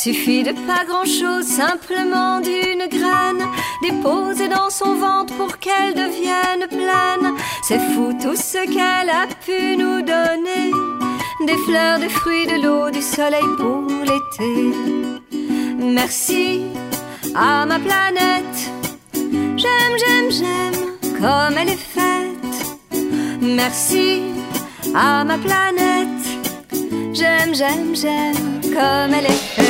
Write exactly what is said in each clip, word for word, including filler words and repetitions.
Suffit de pas grand-chose, simplement d'une graine déposée dans son ventre pour qu'elle devienne pleine. C'est fou tout ce qu'elle a pu nous donner, des fleurs, des fruits, de l'eau, du soleil pour l'été. Merci à ma planète, j'aime, j'aime, j'aime comme elle est faite. Merci à ma planète, j'aime, j'aime, j'aime comme elle est faite.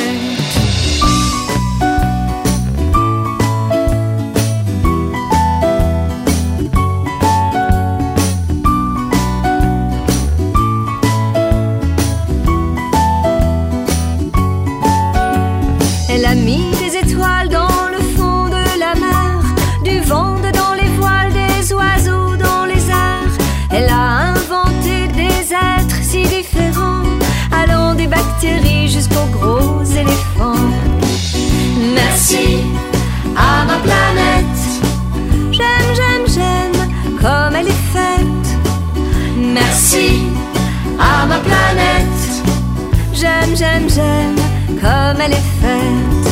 Elle a mis des étoiles dans le fond de la mer, du vent dans les voiles, des oiseaux dans les airs. Elle a inventé des êtres si différents, allant des bactéries jusqu'aux gros éléphants. Merci à ma planète, j'aime, j'aime, j'aime comme elle est faite. Merci à ma planète, j'aime, j'aime, j'aime comme elle est faite.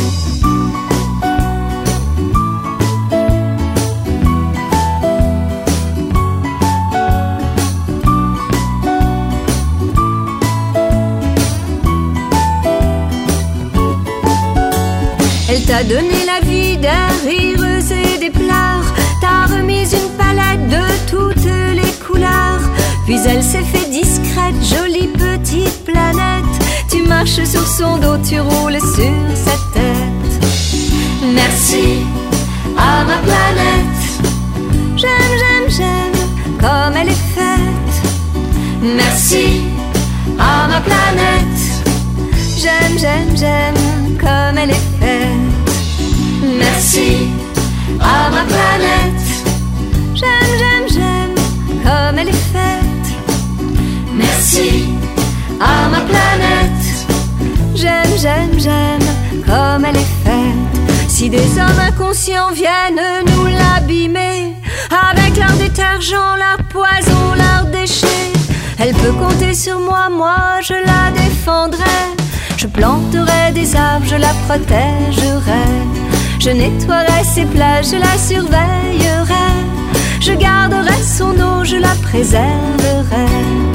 Elle t'a donné la vie, des rires et des pleurs, t'a remis une palette de toutes les couleurs. Puis elle s'est fait discrète, jolie petite planète. Tu marches sur son dos, tu roules sur sa tête. Merci à ma planète, j'aime, j'aime, j'aime comme elle est faite. Merci à ma planète, j'aime, j'aime, j'aime comme elle est faite. Merci à ma planète, j'aime, j'aime, j'aime comme elle est faite. Merci à ma planète, j'aime, j'aime, j'aime comme elle est faite. Si des hommes inconscients viennent nous l'abîmer, avec leur détergent, leur poison, leurs déchets, elle peut compter sur moi, moi je la défendrai. Je planterai des arbres, je la protégerai. Je nettoierai ses plages, je la surveillerai. Je garderai son eau, je la préserverai.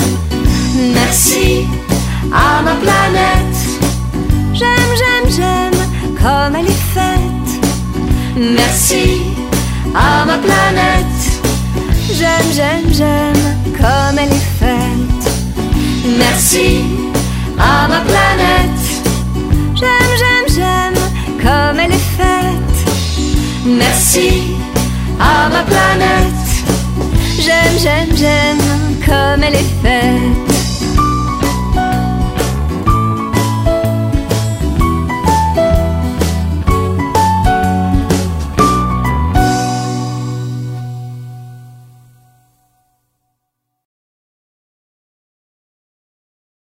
Merci à ma planète, j'aime, j'aime, j'aime comme elle est faite. Merci à ma planète, j'aime, j'aime, j'aime comme elle est faite. Merci à ma planète, j'aime, j'aime, j'aime comme elle est faite. Merci à ma planète, j'aime, j'aime, j'aime comme elle est faite.